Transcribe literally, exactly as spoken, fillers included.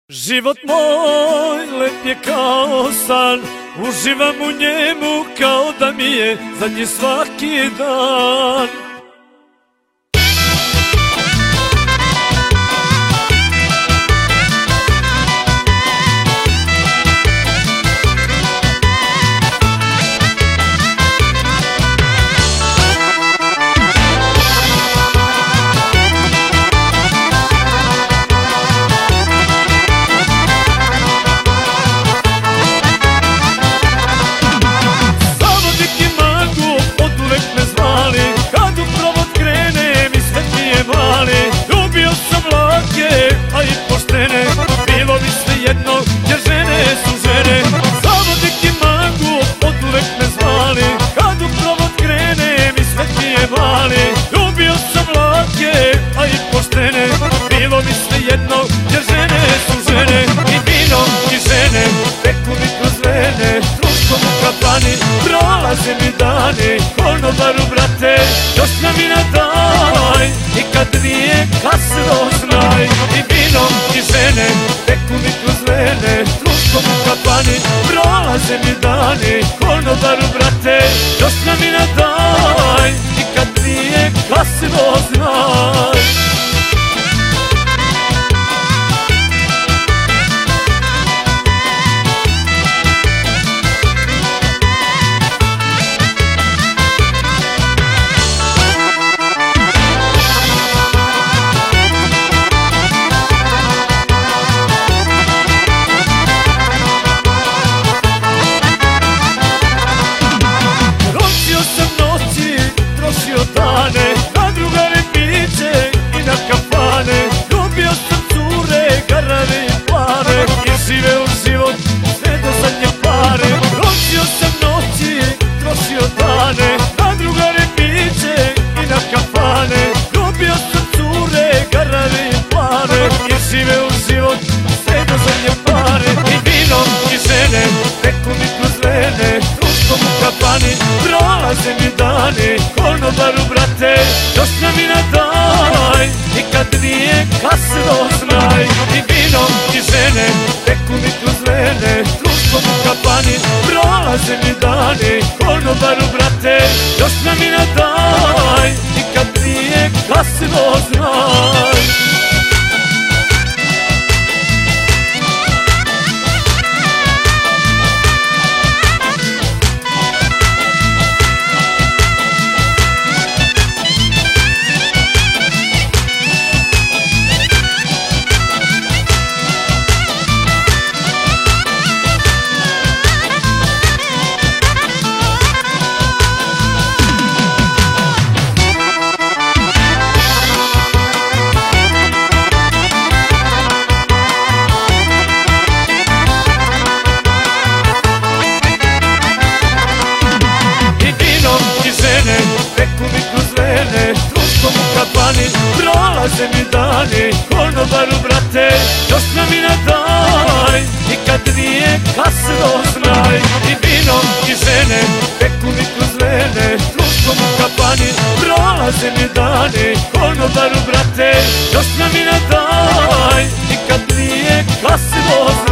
Život moj lep je kao san, uživam u njemu kao da mi je zadnji svaki dan. A i poštene, bilo bi svejedno, jer žene su žene. Zavodnik i magu oduvek me zvali, kad u provod krene mi svet mi je mali. Ljubio sam lake, a i poštene, bilo bi svejedno, jer žene su žene. I vino i žene, peku mi kroz vene, društvom u kafani, prolaze mi dani. Konobaru brate, još nam i na daj, i kad nije kasno znaj. I vino i žene, peku mi kroz vene, društvom u kafani, prolaze mi dani. Konobaru brate, još nam i na daj, i kad nije kasno znaj. Na drugare piće i na kafane, ljubio sam cure, garave i plave, i živeo život sve do zadnje pare. Noćio sam noći, trošio dane, na drugare piće i na kafane, ljubio sam cure, garave i plave, i živeo život sve do zadnje pare. I vino i žene, peku mi kroz vene, društvom u kafani, prolaze mi dani. Konobaru brate, još nam i na daj, i kad nije kasno znaj. I vino i žene, peku mi kroz vene, društvom u kafani, prolaze mi dani. Konobaru brate, još nam i na daj, i kad nije kasno znaj. Peku mi kroz vene, društvom u kafani, prolaze mi dani. Konobaru brate, još nam i na daj, i kad nije kasno znaj. I vino i žene, peku mi kroz vene, društvom u kafani, prolaze mi dani. Konobaru brate, još nam i na daj, i kad nije kasno znaj.